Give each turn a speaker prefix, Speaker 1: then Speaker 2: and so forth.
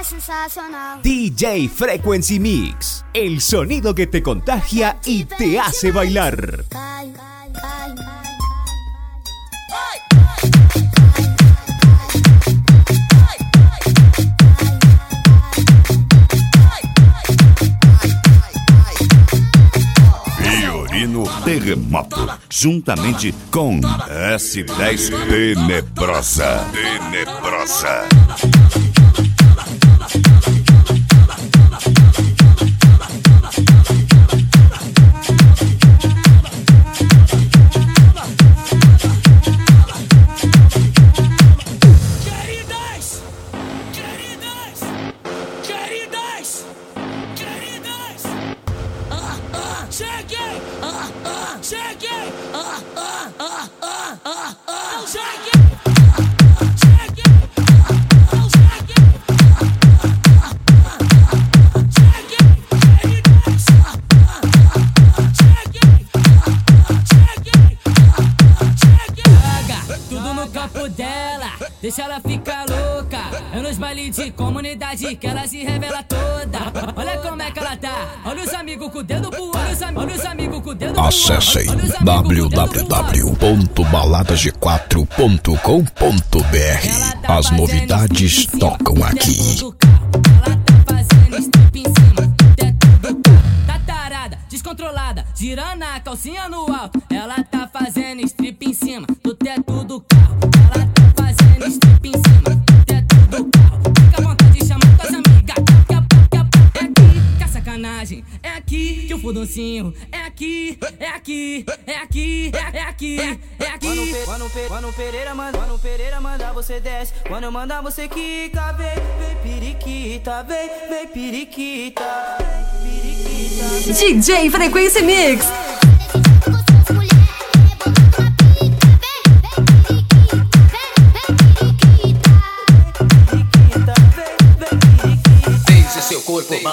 Speaker 1: sensacional.
Speaker 2: DJ Frequency Mix, el sonido que te contagia y te hace bailar.
Speaker 3: Fiorino Terremoto, juntamente com S10 Tenebrosa.
Speaker 4: Deixa ela ficar louca. É nos bailes de comunidade que ela se revela toda. Olha como é que ela tá. Olha os amigos com o dedo pro olho. Olha os amigos com o dedo pro olho.
Speaker 5: Acessem www.baladasg4.com.br. As novidades tocam aqui.
Speaker 4: Ela tá fazendo strip em cima do teto do carro. Tá tarada, descontrolada, girando a calcinha no alto. Ela tá fazendo strip em cima do teto do carro. Ela tá fazendo strip em cima do teto do carro. Fica à vontade de chamar tuas amigas. É aqui que a sacanagem. É aqui que o fudoncinho. É aqui, é aqui, é aqui, é aqui, é aqui.
Speaker 6: Quando o Pereira manda, você desce. Quando eu mandar, você quica. Vem periquita, vem periquita.
Speaker 7: DJ Frequency Mix.